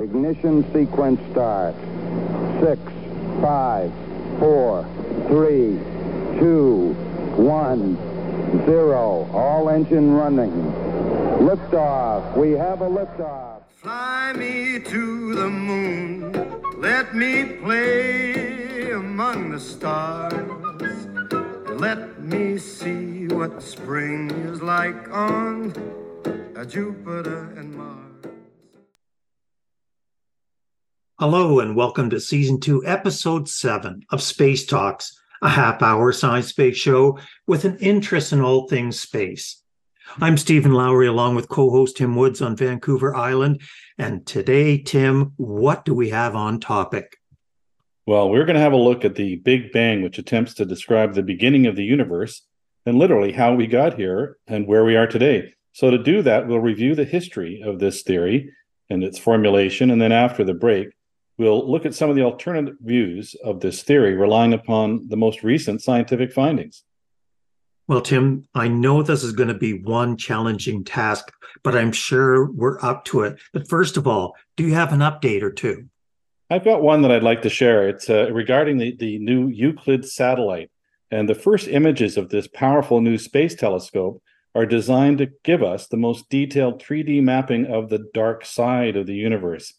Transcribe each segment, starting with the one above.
Ignition sequence start. 6, 5, 4, 3, 2, 1, 0. All engine running. Liftoff. We have a liftoff. Fly me to the moon. Let me play among the stars. Let me see what spring is like on Jupiter and Mars. Hello and welcome to Season 2, Episode 7 of Space Talks, a half-hour science space show with an interest in all things space. I'm Stephen Lowry along with co-host Tim Woods on Vancouver Island. And today, Tim, what do we have on topic? Well, we're going to have a look at the Big Bang, which attempts to describe the beginning of the universe and literally how we got here and where we are today. So to do that, we'll review the history of this theory and its formulation. And then after the break, we'll look at some of the alternative views of this theory, relying upon the most recent scientific findings. Well, Tim, I know this is going to be one challenging task, but I'm sure we're up to it. But first of all, do you have an update or two? I've got one that I'd like to share. It's regarding the new Euclid satellite. And the first images of this powerful new space telescope are designed to give us the most detailed 3D mapping of the dark side of the universe.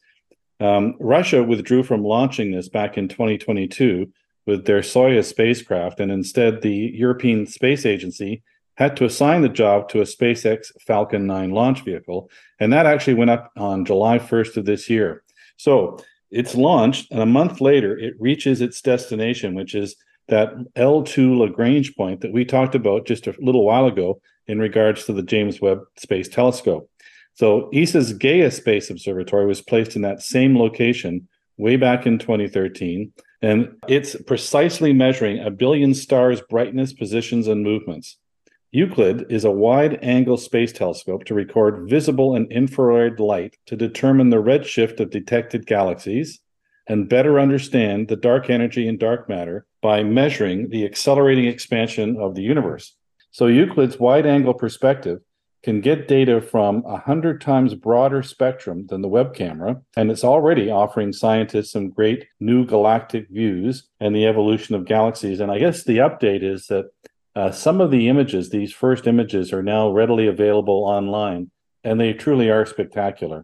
Russia withdrew from launching this back in 2022 with their Soyuz spacecraft, and instead the European Space Agency had to assign the job to a SpaceX Falcon 9 launch vehicle, and that actually went up on July 1st of this year. So it's launched, and a month later it reaches its destination, which is that L2 Lagrange point that we talked about just a little while ago in regards to the James Webb Space Telescope. So ESA's Gaia Space Observatory was placed in that same location way back in 2013, and it's precisely measuring a billion stars' brightness, positions, and movements. Euclid is a wide-angle space telescope to record visible and infrared light to determine the redshift of detected galaxies and better understand the dark energy and dark matter by measuring the accelerating expansion of the universe. So Euclid's wide-angle perspective can get data from 100 times broader spectrum than the Webb camera, and it's already offering scientists some great new galactic views and the evolution of galaxies. And I guess the update is that some of the images, these first images, are now readily available online, and they truly are spectacular.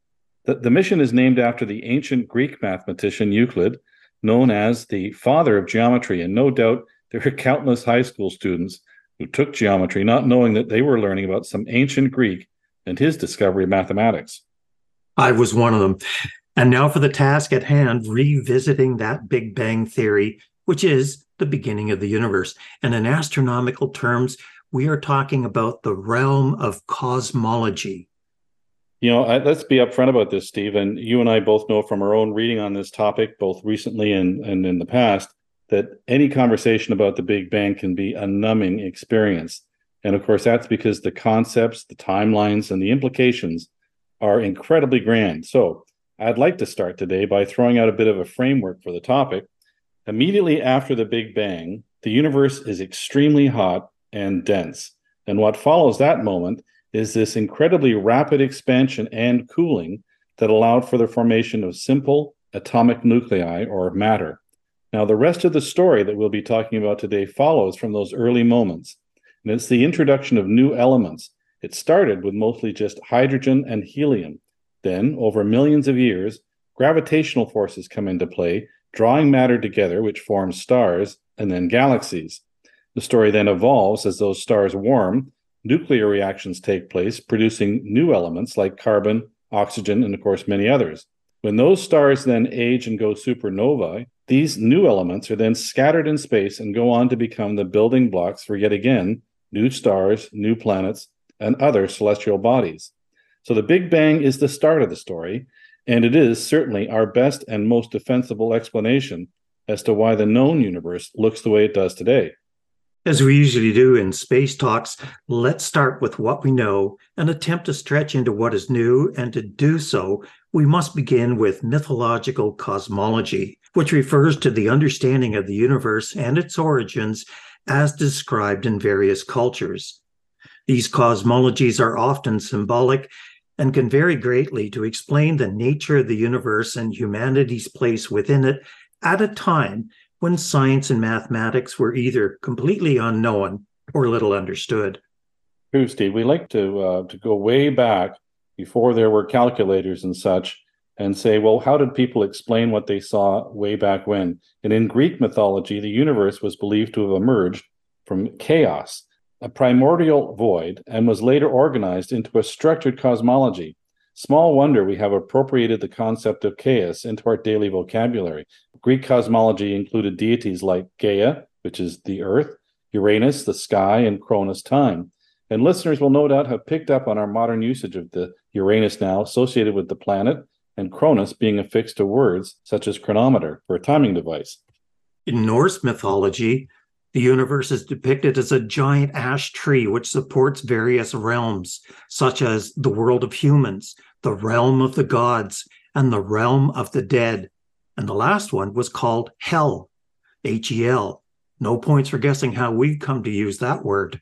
The mission is named after the ancient Greek mathematician Euclid, known as the father of geometry, and no doubt there are countless high school students who took geometry not knowing that they were learning about some ancient Greek and his discovery of mathematics. I was one of them. And now for the task at hand, revisiting that Big Bang theory, which is the beginning of the universe. And in astronomical terms, we are talking about the realm of cosmology. You know, let's be upfront about this, Steve. And you and I both know from our own reading on this topic, both recently and in the past, that any conversation about the Big Bang can be a numbing experience. And of course, that's because the concepts, the timelines, and the implications are incredibly grand. So I'd like to start today by throwing out a bit of a framework for the topic. Immediately after the Big Bang, the universe is extremely hot and dense. And what follows that moment is this incredibly rapid expansion and cooling that allowed for the formation of simple atomic nuclei, or matter. Now, the rest of the story that we'll be talking about today follows from those early moments, and it's the introduction of new elements. It started with mostly just hydrogen and helium. Then, over millions of years, gravitational forces come into play, drawing matter together, which forms stars, and then galaxies. The story then evolves as those stars warm, nuclear reactions take place, producing new elements like carbon, oxygen, and of course, many others. When those stars then age and go supernovae, these new elements are then scattered in space and go on to become the building blocks for, yet again, new stars, new planets, and other celestial bodies. So the Big Bang is the start of the story, and it is certainly our best and most defensible explanation as to why the known universe looks the way it does today. As we usually do in Space Talks, let's start with what we know and attempt to stretch into what is new, and to do so, we must begin with mythological cosmology, which refers to the understanding of the universe and its origins as described in various cultures. These cosmologies are often symbolic and can vary greatly to explain the nature of the universe and humanity's place within it at a time when science and mathematics were either completely unknown or little understood. True, Steve. We like to go way back before there were calculators and such and say, well, how did people explain what they saw way back when? And in Greek mythology, the universe was believed to have emerged from chaos, a primordial void, and was later organized into a structured cosmology. Small wonder we have appropriated the concept of chaos into our daily vocabulary. Greek cosmology included deities like Gaia, which is the earth, Uranus, the sky, and Cronus, time. And listeners will no doubt have picked up on our modern usage of the Uranus now associated with the planet, and Cronus being affixed to words such as chronometer for a timing device. In Norse mythology, the universe is depicted as a giant ash tree which supports various realms, such as the world of humans, the realm of the gods, and the realm of the dead. And the last one was called Hel, H-E-L. No points for guessing how we've come to use that word.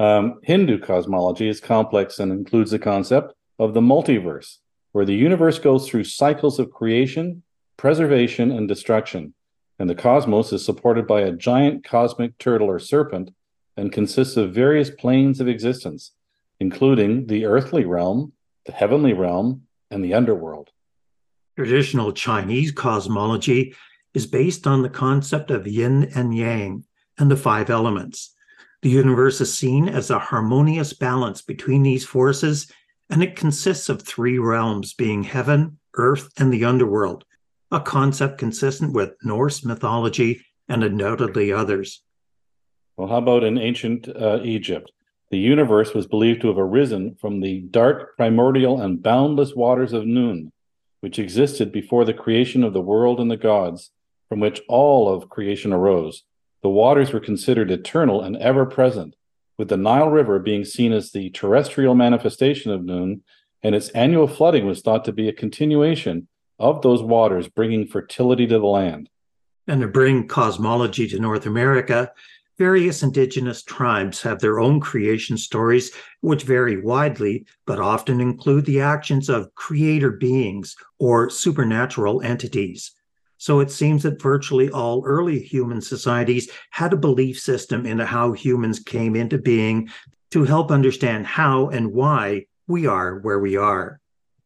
Hindu cosmology is complex and includes the concept of the multiverse, where the universe goes through cycles of creation, preservation, and destruction. And the cosmos is supported by a giant cosmic turtle or serpent and consists of various planes of existence, including the earthly realm, the heavenly realm, and the underworld. Traditional Chinese cosmology is based on the concept of yin and yang and the 5 elements. The universe is seen as a harmonious balance between these forces, and it consists of 3 realms, being heaven, earth, and the underworld, a concept consistent with Norse mythology and undoubtedly others. Well, how about in ancient Egypt? The universe was believed to have arisen from the dark, primordial, and boundless waters of Nun, which existed before the creation of the world and the gods, from which all of creation arose. The waters were considered eternal and ever-present, with the Nile River being seen as the terrestrial manifestation of Nun, and its annual flooding was thought to be a continuation of those waters bringing fertility to the land. And to bring cosmology to North America, various indigenous tribes have their own creation stories, which vary widely, but often include the actions of creator beings or supernatural entities. So it seems that virtually all early human societies had a belief system into how humans came into being to help understand how and why we are where we are.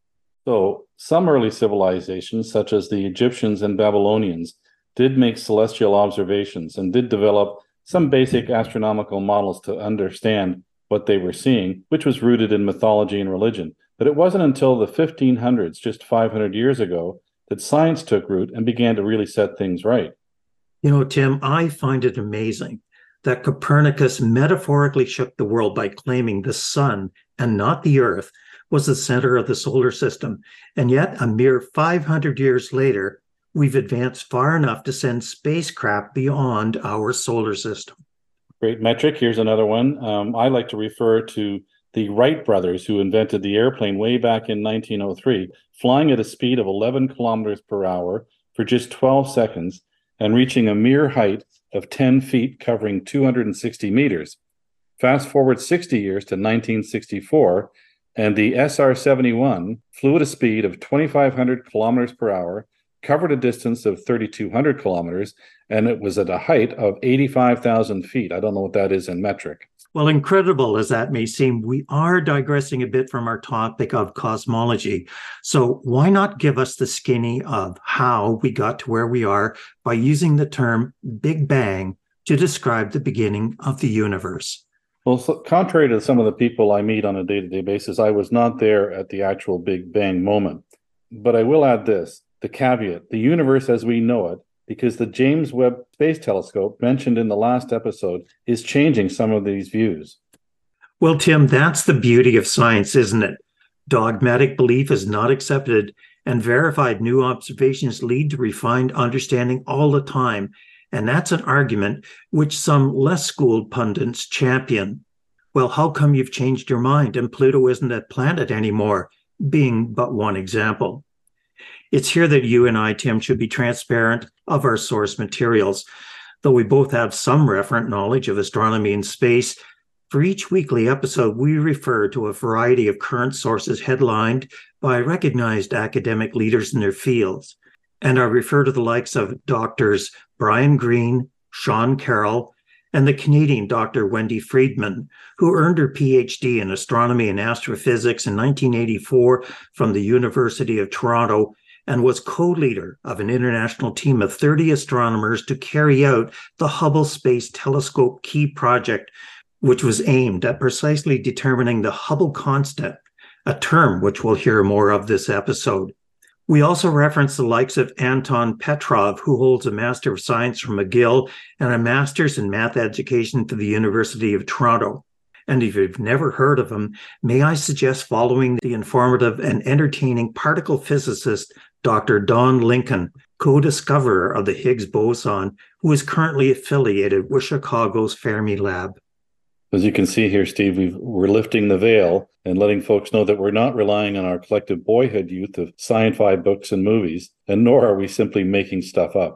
So some early civilizations, such as the Egyptians and Babylonians, did make celestial observations and did develop some basic astronomical models to understand what they were seeing, which was rooted in mythology and religion. But it wasn't until the 1500s, just 500 years ago, that science took root and began to really set things right. You know, Tim, I find it amazing that Copernicus metaphorically shook the world by claiming the sun and not the earth was the center of the solar system. And yet, a mere 500 years later, we've advanced far enough to send spacecraft beyond our solar system. Great metric. Here's another one. I like to refer to the Wright brothers, who invented the airplane way back in 1903, flying at a speed of 11 kilometers per hour for just 12 seconds and reaching a mere height of 10 feet, covering 260 meters. Fast forward 60 years to 1964, and the SR-71 flew at a speed of 2,500 kilometers per hour, covered a distance of 3,200 kilometers, and it was at a height of 85,000 feet. I don't know what that is in metric. Well, incredible as that may seem, we are digressing a bit from our topic of cosmology. So why not give us the skinny of how we got to where we are by using the term Big Bang to describe the beginning of the universe? Well, so contrary to some of the people I meet on a day-to-day basis, I was not there at the actual Big Bang moment. But I will add this, the caveat, the universe as we know it, because the James Webb Space Telescope mentioned in the last episode is changing some of these views. Well, Tim, that's the beauty of science, isn't it? Dogmatic belief is not accepted, and verified new observations lead to refined understanding all the time. And that's an argument which some less schooled pundits champion. Well, how come you've changed your mind and Pluto isn't a planet anymore, being but one example? It's here that you and I, Tim, should be transparent of our source materials. Though we both have some referent knowledge of astronomy and space, For each weekly episode, we refer to a variety of current sources headlined by recognized academic leaders in their fields, and I refer to the likes of Doctors Brian Greene, Sean Carroll, and the Canadian Dr. Wendy Friedman, who earned her PhD in astronomy and astrophysics in 1984 from the University of Toronto and was co-leader of an international team of 30 astronomers to carry out the Hubble Space Telescope Key Project, which was aimed at precisely determining the Hubble constant, a term which we'll hear more of this episode. We also reference the likes of Anton Petrov, who holds a Master of Science from McGill and a Master's in Math Education from the University of Toronto. And if you've never heard of him, may I suggest following the informative and entertaining particle physicist Dr. Don Lincoln, co-discoverer of the Higgs boson, who is currently affiliated with Chicago's Fermi Lab. As you can see here, Steve, we're lifting the veil and letting folks know that we're not relying on our collective boyhood youth of sci-fi books and movies, and nor are we simply making stuff up.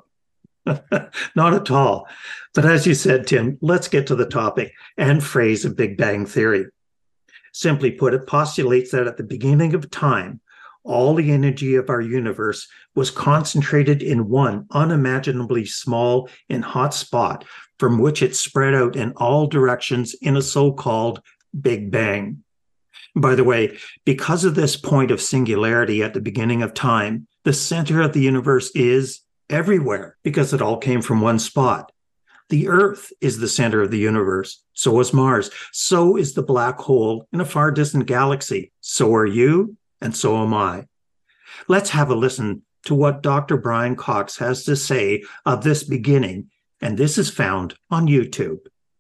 Not at all. But as you said, Tim, let's get to the topic and phrase of Big Bang Theory. Simply put, it postulates that at the beginning of time, all the energy of our universe was concentrated in one unimaginably small and hot spot from which it spread out in all directions in a so-called Big Bang. By the way, because of this point of singularity at the beginning of time, the center of the universe is everywhere because it all came from one spot. The Earth is the center of the universe. So is Mars. So is the black hole in a far distant galaxy. So are you, and so am I. Let's have a listen to what Dr. Brian Cox has to say of this beginning, and this is found on YouTube.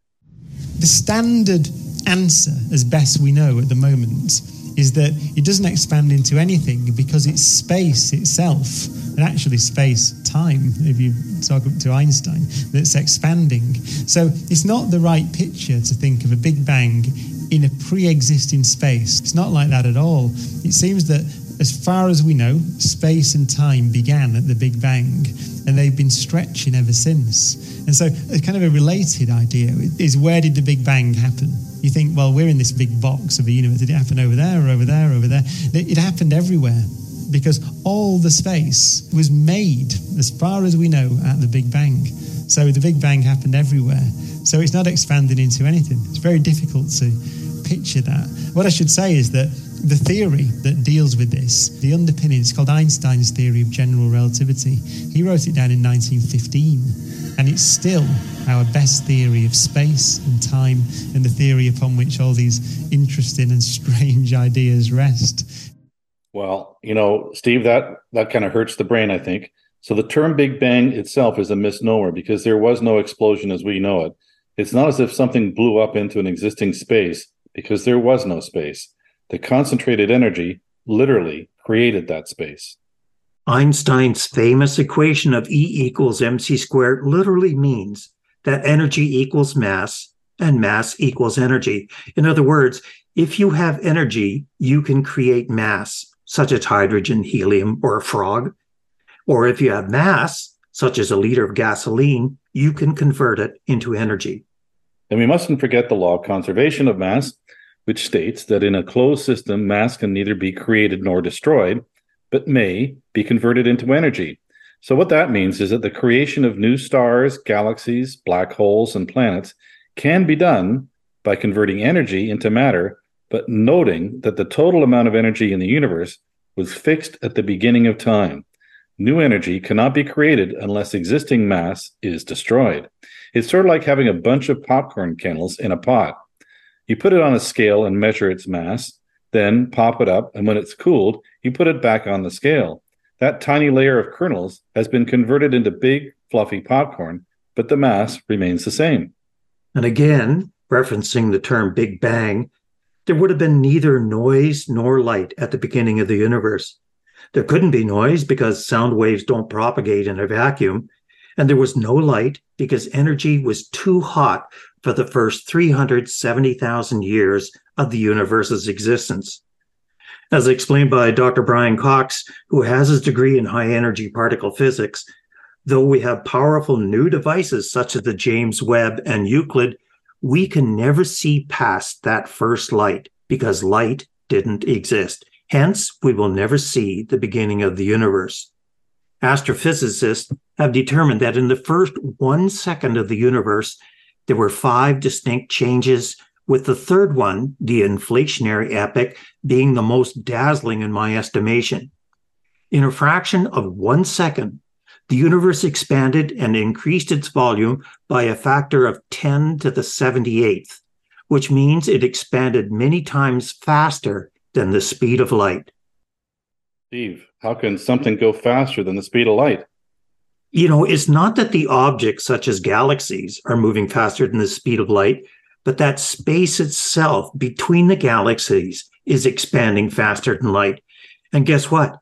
The standard answer, as best we know at the moment, is that it doesn't expand into anything because it's space itself, and actually space-time, if you talk up to Einstein, that's expanding. So it's not the right picture to think of a Big Bang in a pre-existing space. It's not like that at all. It seems that as far as we know, space and time began at the Big Bang, and they've been stretching ever since. And so a kind of a related idea is, where did the Big Bang happen? You think, well, we're in this big box of the universe. Did it happen over there or over there or over there? It happened everywhere because all the space was made, as far as we know, at the Big Bang. So the Big Bang happened everywhere. So it's not expanding into anything. It's very difficult to picture that. What I should say is that the theory that deals with this, the underpinning, it's called Einstein's theory of general relativity. He wrote it down in 1915, and it's still our best theory of space and time and the theory upon which all these interesting and strange ideas rest. Well, Steve, that kind of hurts the brain, I think. So the term Big Bang itself is a misnomer because there was no explosion as we know it. It's not as if something blew up into an existing space because there was no space. The concentrated energy literally created that space. Einstein's famous equation of E equals mc squared literally means that energy equals mass and mass equals energy. In other words, if you have energy, you can create mass, such as hydrogen, helium, or a frog. Or if you have mass, such as a liter of gasoline, you can convert it into energy. And we mustn't forget the law of conservation of mass, which states that in a closed system, mass can neither be created nor destroyed, but may be converted into energy. So what that means is that the creation of new stars, galaxies, black holes, and planets can be done by converting energy into matter, but noting that the total amount of energy in the universe was fixed at the beginning of time. New energy cannot be created unless existing mass is destroyed. It's sort of like having a bunch of popcorn kernels in a pot. You put it on a scale and measure its mass, then pop it up, and when it's cooled, you put it back on the scale. That tiny layer of kernels has been converted into big, fluffy popcorn, but the mass remains the same. And again, referencing the term Big Bang, there would have been neither noise nor light at the beginning of the universe. There couldn't be noise because sound waves don't propagate in a vacuum, and there was no light because energy was too hot for the first 370,000 years of the universe's existence. As explained by Dr. Brian Cox, who has his degree in high-energy particle physics, though we have powerful new devices such as the James Webb and Euclid, we can never see past that first light because light didn't exist. Hence, we will never see the beginning of the universe. Astrophysicists have determined that in the first 1 second of the universe, there were 5 distinct changes, with the third one, the inflationary epoch, being the most dazzling in my estimation. In a fraction of 1 second, the universe expanded and increased its volume by a factor of 10 to the 78th, which means it expanded many times faster than the speed of light. Steve, how can something go faster than the speed of light? It's not that the objects such as galaxies are moving faster than the speed of light, but that space itself between the galaxies is expanding faster than light. And guess what?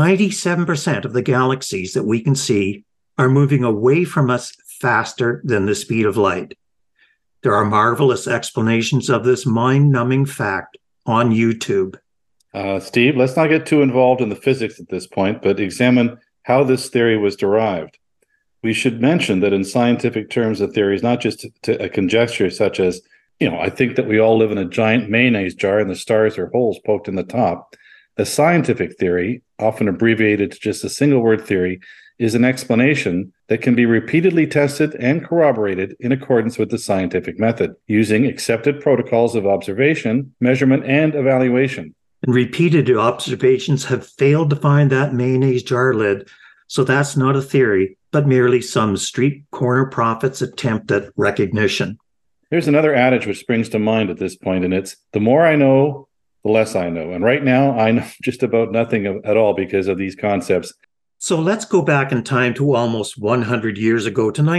97% of the galaxies that we can see are moving away from us faster than the speed of light. There are marvelous explanations of this mind-numbing fact on YouTube. Steve, let's not get too involved in the physics at this point, but examine how this theory was derived. We should mention that in scientific terms, a theory is not just a conjecture such as, I think that we all live in a giant mayonnaise jar and the stars are holes poked in the top. A scientific theory, often abbreviated to just a single word theory, is an explanation that can be repeatedly tested and corroborated in accordance with the scientific method, using accepted protocols of observation, measurement, and evaluation. And repeated observations have failed to find that mayonnaise jar lid, so that's not a theory, but merely some street corner prophet's attempt at recognition. There's another adage which springs to mind at this point, and it's, the more I know, the less I know. And right now, I know just about nothing at all because of these concepts. So let's go back in time to almost 100 years ago, to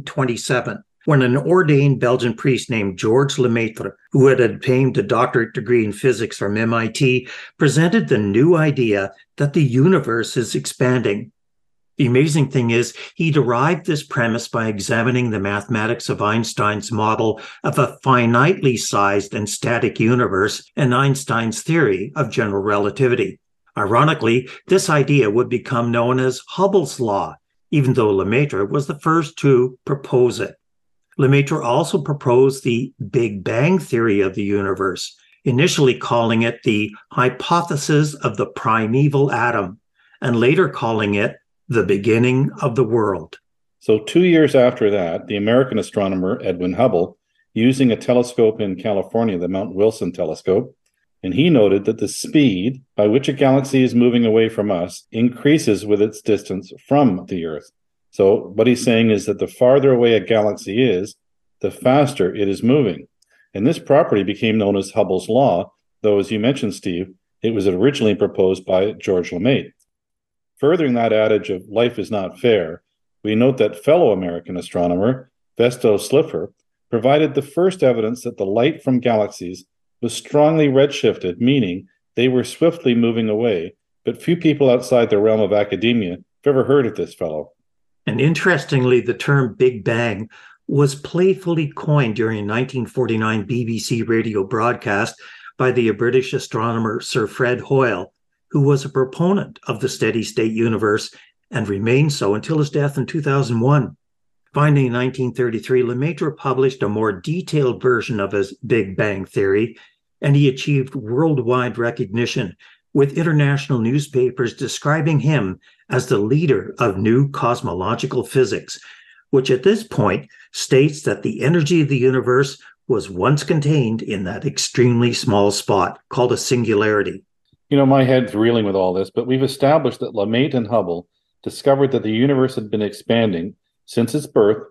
1927, when an ordained Belgian priest named Georges Lemaitre, who had obtained a doctorate degree in physics from MIT, presented the new idea that the universe is expanding. The amazing thing is, he derived this premise by examining the mathematics of Einstein's model of a finitely sized and static universe and Einstein's theory of general relativity. Ironically, this idea would become known as Hubble's law, even though Lemaitre was the first to propose it. Lemaitre also proposed the Big Bang theory of the universe, initially calling it the hypothesis of the primeval atom, and later calling it the beginning of the world. So 2 years after that, the American astronomer Edwin Hubble, using a telescope in California, the Mount Wilson telescope, and he noted that the speed by which a galaxy is moving away from us increases with its distance from the Earth. So what he's saying is that the farther away a galaxy is, the faster it is moving. And this property became known as Hubble's law, though, as you mentioned, Steve, it was originally proposed by Georges Lemaitre. Furthering that adage of life is not fair, we note that fellow American astronomer Vesto Slipher provided the first evidence that the light from galaxies was strongly redshifted, meaning they were swiftly moving away, but few people outside the realm of academia have ever heard of this fellow. And interestingly, the term Big Bang was playfully coined during a 1949 BBC radio broadcast by the British astronomer Sir Fred Hoyle, who was a proponent of the steady-state universe and remained so until his death in 2001. Finally, in 1933, Lemaitre published a more detailed version of his Big Bang theory, and he achieved worldwide recognition, with international newspapers describing him as the leader of new cosmological physics, which at this point states that the energy of the universe was once contained in that extremely small spot called a singularity. My head's reeling with all this, but we've established that Lemaitre and Hubble discovered that the universe had been expanding since its birth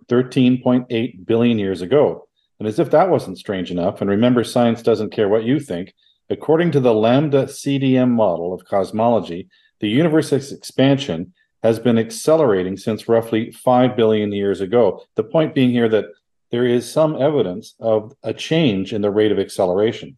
13.8 billion years ago. And as if that wasn't strange enough, and remember, science doesn't care what you think, according to the Lambda CDM model of cosmology, the universe's expansion has been accelerating since roughly 5 billion years ago. The point being here that there is some evidence of a change in the rate of acceleration.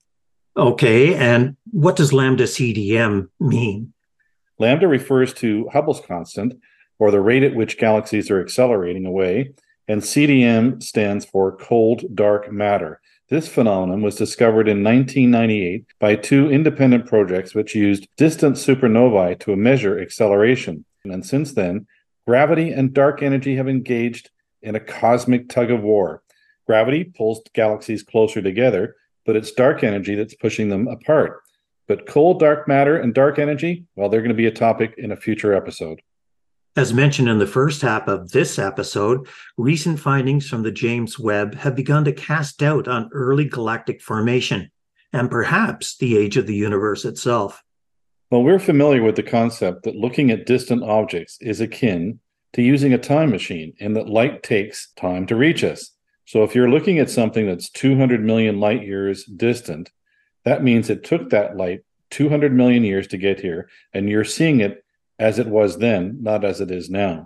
Okay, and what does lambda CDM mean? Lambda refers to Hubble's constant, or the rate at which galaxies are accelerating away, and CDM stands for cold dark matter. This phenomenon was discovered in 1998 by 2 independent projects which used distant supernovae to measure acceleration. And since then, gravity and dark energy have engaged in a cosmic tug of war. Gravity pulls galaxies closer together, but it's dark energy that's pushing them apart. But cold dark matter and dark energy, well, they're going to be a topic in a future episode. As mentioned in the first half of this episode, recent findings from the James Webb have begun to cast doubt on early galactic formation and perhaps the age of the universe itself. Well, we're familiar with the concept that looking at distant objects is akin to using a time machine, and that light takes time to reach us. So if you're looking at something that's 200 million light years distant, that means it took that light 200 million years to get here, and you're seeing it as it was then, not as it is now.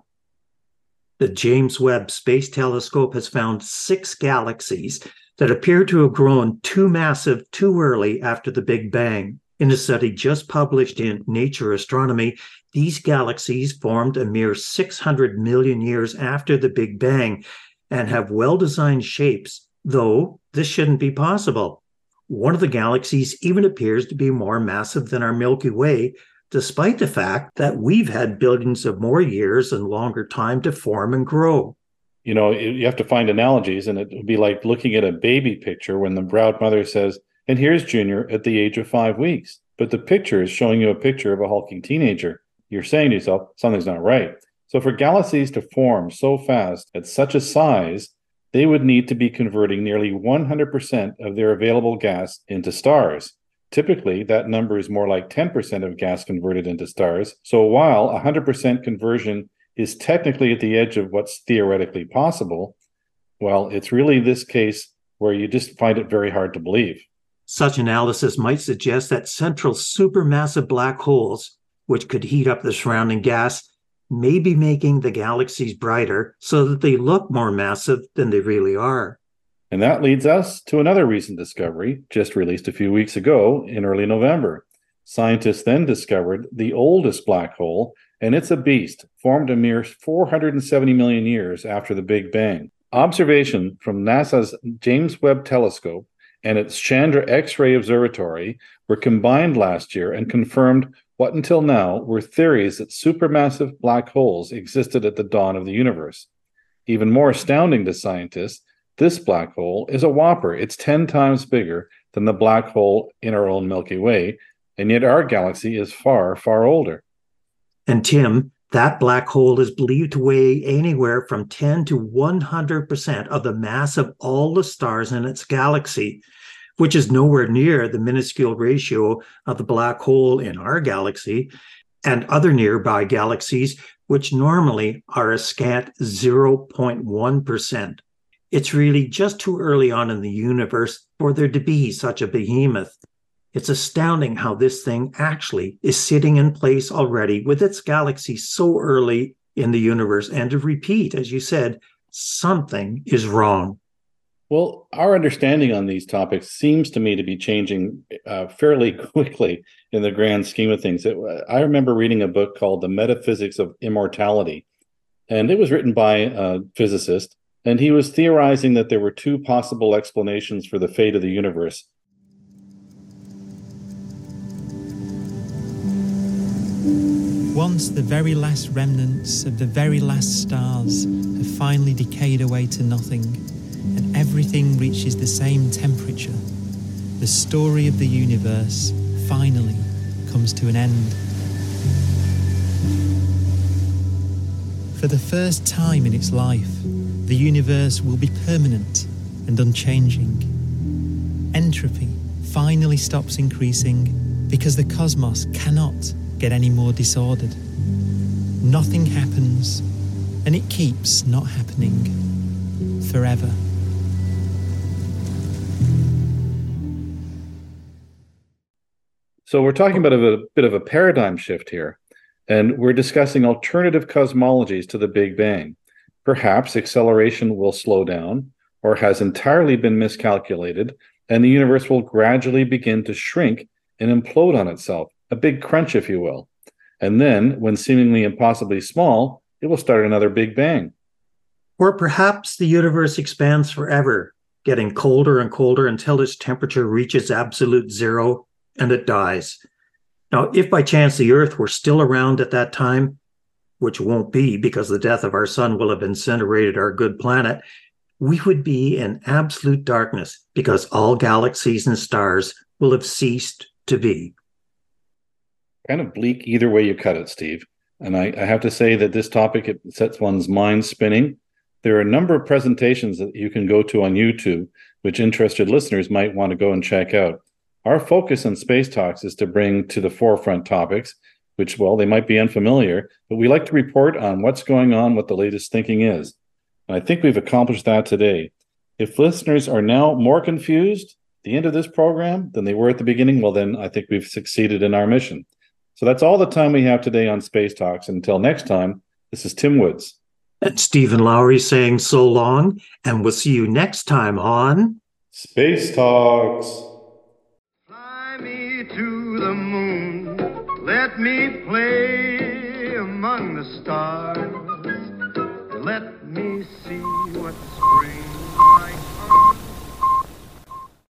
The James Webb Space Telescope has found 6 galaxies that appear to have grown too massive too early after the Big Bang. In a study just published in Nature Astronomy, these galaxies formed a mere 600 million years after the Big Bang and have well-designed shapes, though this shouldn't be possible. One of the galaxies even appears to be more massive than our Milky Way, despite the fact that we've had billions of more years and longer time to form and grow. You know, you have to find analogies, and it would be like looking at a baby picture when the proud mother says, "And here's Junior at the age of 5 weeks." But the picture is showing you a picture of a hulking teenager. You're saying to yourself, something's not right. So for galaxies to form so fast at such a size, they would need to be converting nearly 100% of their available gas into stars. Typically, that number is more like 10% of gas converted into stars. So while 100% conversion is technically at the edge of what's theoretically possible, well, it's really this case where you just find it very hard to believe. Such analysis might suggest that central supermassive black holes, which could heat up the surrounding gas, may be making the galaxies brighter so that they look more massive than they really are. And that leads us to another recent discovery, just released a few weeks ago in early November. Scientists then discovered the oldest black hole, and it's a beast, formed a mere 470 million years after the Big Bang. Observation from NASA's James Webb Telescope and its Chandra X-ray Observatory were combined last year and confirmed what until now were theories that supermassive black holes existed at the dawn of the universe. Even more astounding to scientists, this black hole is a whopper. It's 10 times bigger than the black hole in our own Milky Way, and yet our galaxy is far, far older. And Tim, that black hole is believed to weigh anywhere from 10 to 100% of the mass of all the stars in its galaxy, which is nowhere near the minuscule ratio of the black hole in our galaxy and other nearby galaxies, which normally are a scant 0.1%. It's really just too early on in the universe for there to be such a behemoth. It's astounding how this thing actually is sitting in place already with its galaxy so early in the universe. And to repeat, as you said, something is wrong. Well, our understanding on these topics seems to me to be changing fairly quickly in the grand scheme of things. I remember reading a book called The Metaphysics of Immortality, and it was written by a physicist, and he was theorizing that there were 2 possible explanations for the fate of the universe. Once the very last remnants of the very last stars have finally decayed away to nothing, and everything reaches the same temperature, the story of the universe finally comes to an end. For the first time in its life, the universe will be permanent and unchanging. Entropy finally stops increasing because the cosmos cannot get any more disordered. Nothing happens, and it keeps not happening forever. So we're talking about a bit of a paradigm shift here, and we're discussing alternative cosmologies to the Big Bang. Perhaps acceleration will slow down or has entirely been miscalculated, and the universe will gradually begin to shrink and implode on itself, a big crunch, if you will. And then, when seemingly impossibly small, it will start another Big Bang. Or perhaps the universe expands forever, getting colder and colder until its temperature reaches absolute zero and it dies. Now, if by chance the Earth were still around at that time, which won't be because the death of our sun will have incinerated our good planet, we would be in absolute darkness because all galaxies and stars will have ceased to be. Kind of bleak either way you cut it, Steve. And I have to say that this topic, it sets one's mind spinning. There are a number of presentations that you can go to on YouTube, which interested listeners might want to go and check out. Our focus on Space Talks is to bring to the forefront topics, which, well, they might be unfamiliar, but we like to report on what's going on, what the latest thinking is. And I think we've accomplished that today. If listeners are now more confused at the end of this program than they were at the beginning, well, then I think we've succeeded in our mission. So that's all the time we have today on Space Talks. Until next time, this is Tim Woods. And Stephen Lowry saying so long, and we'll see you next time on Space Talks. Fly me to the moon, let me play among the stars, let me see